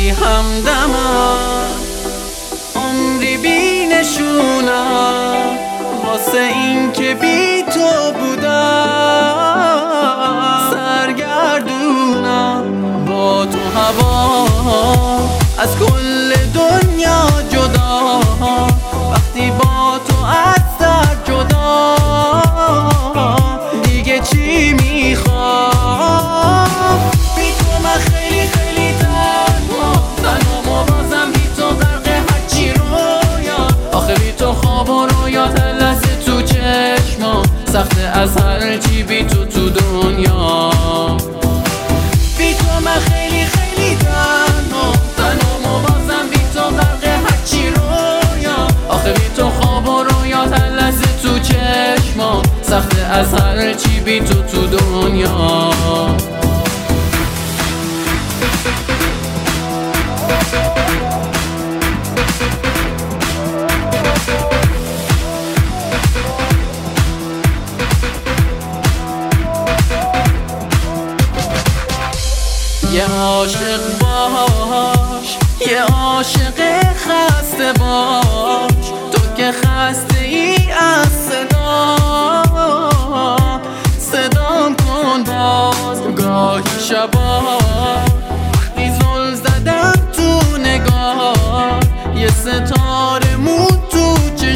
خیلی همدمم، عمری بی نشونم، واسه این که بی تو بودم سرگردونم. با تو هوا از کل دنیا جدا، وقتی با تو از سر جدا دیگه چی میخوام؟ بی تو من خیلی خیلی تنهام و بازم بی تو غرق هرچی رویا. آخه بی تو خواب و رویات هر لحظه تو چشمام سخته از هرچی بی تو تو دنیا. بی تو من خیلی خیلی تنهام و بازم بی تو غرق هرچی رویا. آخه بی تو خواب و رویات هر لحظه تو چشمام سخته از هرچی بی تو تو دنیا. یه عاشق باش، یه عاشق خسته باش، تو که خسته ای از صدام کن باز. گاهی شبا وقتی زل زدم تو نگاه، یه ستاره مون تو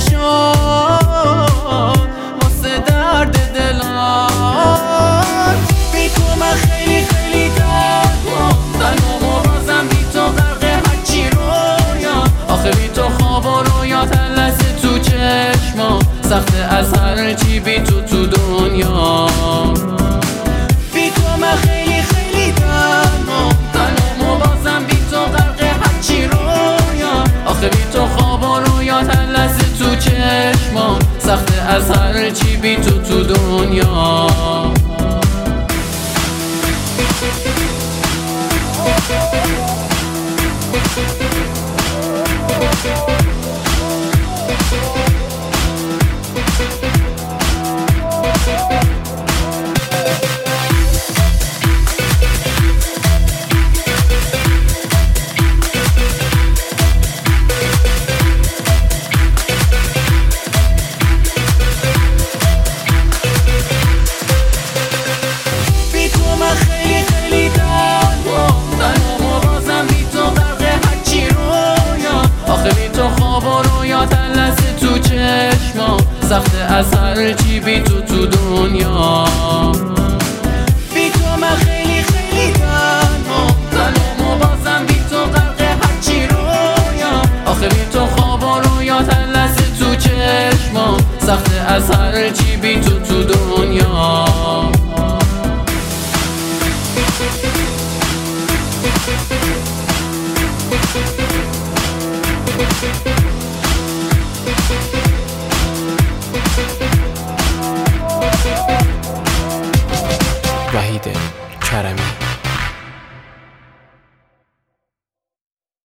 چشام واسه درد دلم. بی تو من خیلی خیلی تنهام و بازم بی تو غرق هرچی رویا. آخه بی تو خواب و رویات هر لحظه تو چشمام سخته از هرچی بی تو تو دنیا. بی تو من خیلی خیلی تنهام و بازم بی تو غرق هرچی رویا. آخه بی تو خواب و رویات هر لحظه تو چشمام سخته از هرچی بی تو تو دنیا. سخته از هرچی بی تو تو دنیا. بی تو من خیلی خیلی تنهام و بازم بی تو غرق هرچی رویا. آخه بی تو خواب و رویات هر لحظه تو چشمام سخته از هرچی بی تو تو دنیا.